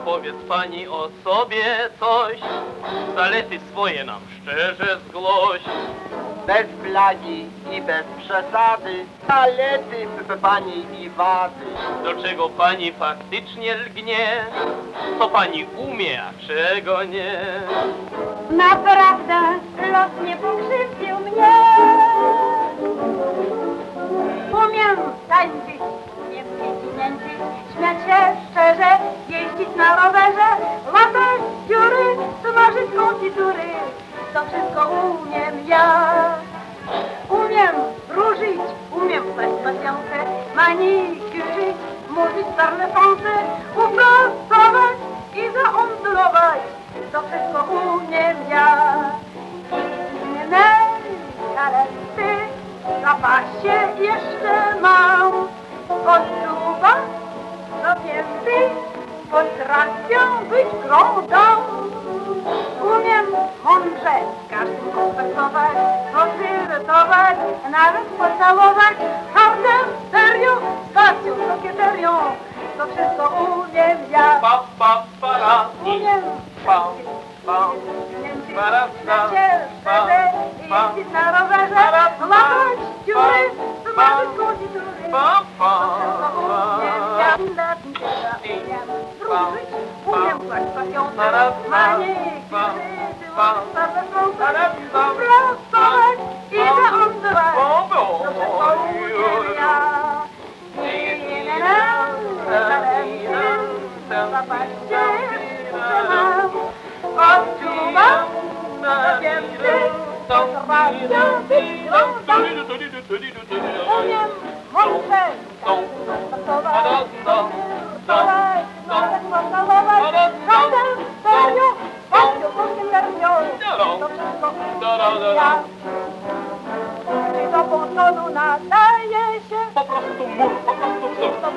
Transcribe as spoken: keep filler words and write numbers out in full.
Powiedz pani o sobie coś, zalety swoje nam szczerze zgłoś. Bez plagi i bez przesady, zalety pani i wady. Do czego pani faktycznie lgnie, co pani umie, a czego nie. Naprawdę los nie pokrzywdził mnie. Umiem tańczyć, umiem dzieci nęcić, śmiać się szczerze, jeździć na rowerze, latać dziury, smażyć konfitury. To wszystko umiem ja. Umiem wróżyć, umiem stać pasjankę, manikurzyć, mówić parle français, uprostować i zaondulować. To wszystko umiem ja. Inne talety w zapasie jeszcze mam. Od duba do pięty potrafią być grądą. Umiem mądrze z każdym konwersować, pożyrtować, nawet pocałować. Hartem, serio, stacją, kokieterią. To wszystko umiem ja. Pa, pa, para, Umiem pa, pa, para, pa, pa, pa, jeździć na rowerze, latać dziury, smażyć konfitury. pa, pa, Umiem ja. Umiem wróżyć, umiem stać pasjonkę, manikurzyć, prostować i zaondować. To wszystko umiem ja. Zapaście jeszcze mam. Od dziuba do pięty potrafią być grądą. Umiem mądrze zastosować, pożyrtować, nawet pocałować. Razem serio, panią kokieterią. To wszystko umiem ja. Czy do pontonu nadaje się? po prostu mur, po prostu wzór. To